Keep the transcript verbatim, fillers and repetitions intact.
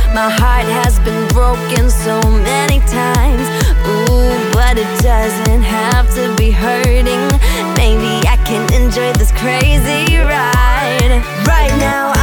My heart has been broken so many times. Ooh, but it doesn't have to be hurting. Maybe I can enjoy this crazy ride. Right now